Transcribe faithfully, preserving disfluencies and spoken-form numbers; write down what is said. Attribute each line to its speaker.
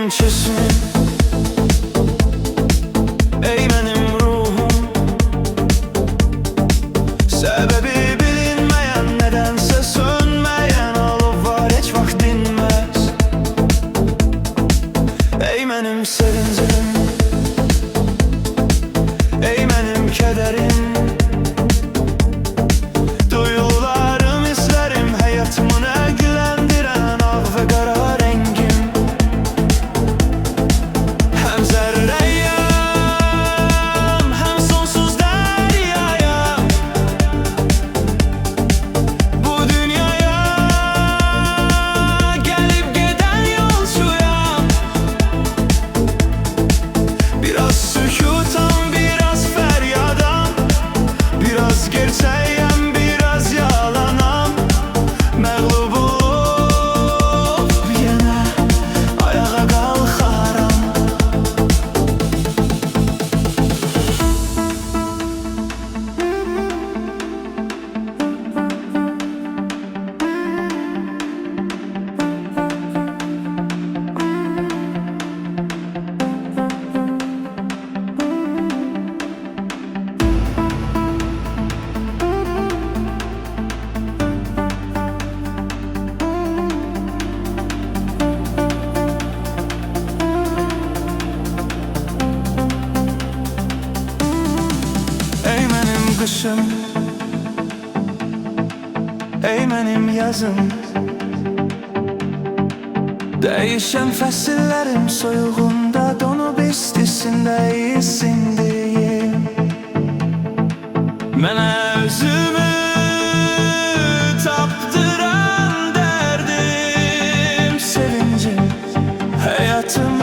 Speaker 1: benim cismim, ey benim ruhum. Sebebi bilinmeyen, nedense sönmeyen alov var, hiç vakit dinmez. Ey benim sevincim, ey benim kederim. Duygularım, hislerim, hayatımı ilgilendiren ak ve kara rengim. Hem zerreyim, hem sonsuz deryayım. Bu dünyaya gelip giden yolcuyum. Biraz sükutam, biraz feryadım, biraz gerçeğim, biraz yalanam. Məğlub olup yenə ayağa qalxaram. Ey benim kışım, ey benim yazım. Değişen fəsillərim, soyuğunda donup istisində isindiyim. Mənə özümü tapdıran derdim, sevincim, hayatım.